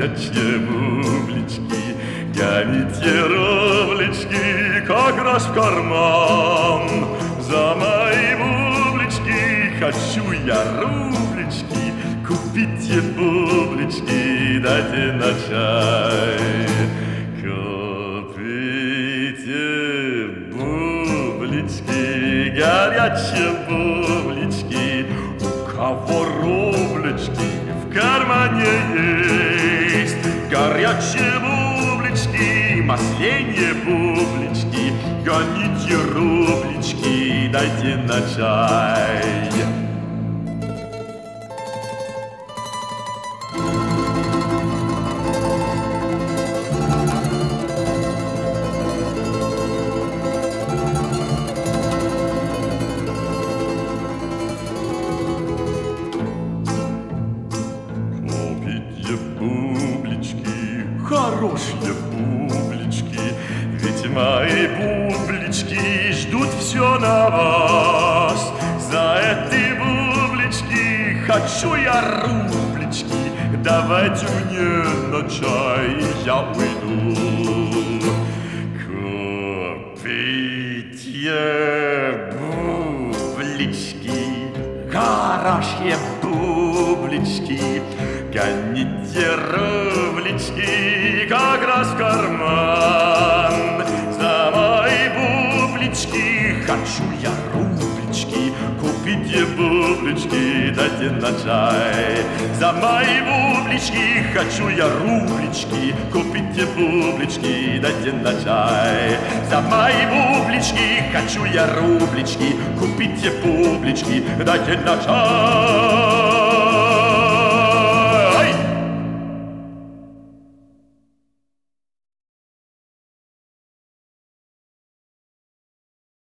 горячие бублички, гоните ровлички, как раз в карман. За мои бублички хочу я рублички, купите бублички, дайте на чай. Купите бублички, горячие бублички, у кого рублички в кармане есть. Горячие бублички, масленье бублички, гоните рублички, дайте на чай. Бублички, хорошие бублички, ведь мои бублички ждут все на вас. За эти бублички хочу я рублички, давайте мне на чай, я уйду. Купите бублички, хорошие бублички, гоните рублички, как раз в карман. За мои бублички хочу я рублички, купите бублички, дайте на чай. За мои бублички хочу я рублички, купите бублички, дайте на чай. За мои бублички хочу я рублички, купите бублички, дайте на чай.